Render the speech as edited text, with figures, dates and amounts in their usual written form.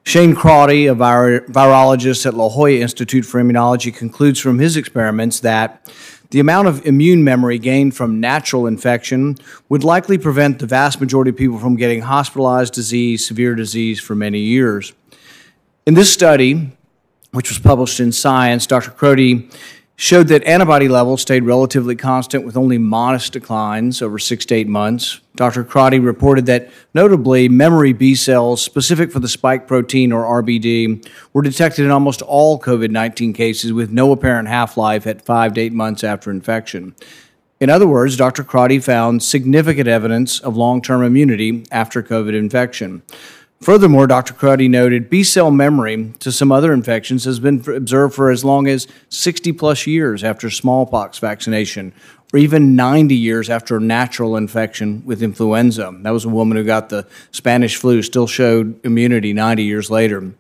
Shane Crotty, a virologist at La Jolla Institute for Immunology, concludes from his experiments that the amount of immune memory gained from natural infection would likely prevent the vast majority of people from getting hospitalized disease, severe disease for many years. In this study, which was published in Science, Dr. Crotty showed that antibody levels stayed relatively constant with only modest declines over 6 to 8 months. Dr. Crotty reported that, notably, memory B cells specific for the spike protein, or RBD, were detected in almost all COVID-19 cases with no apparent half-life at 5 to 8 months after infection. In other words, Dr. Crotty found significant evidence of long-term immunity after COVID infection. Furthermore, Dr. Crotty noted B-cell memory to some other infections has been observed for as long as 60-plus years after smallpox vaccination, or even 90 years after a natural infection with influenza. That was a woman who got the Spanish flu, still showed immunity 90 years later.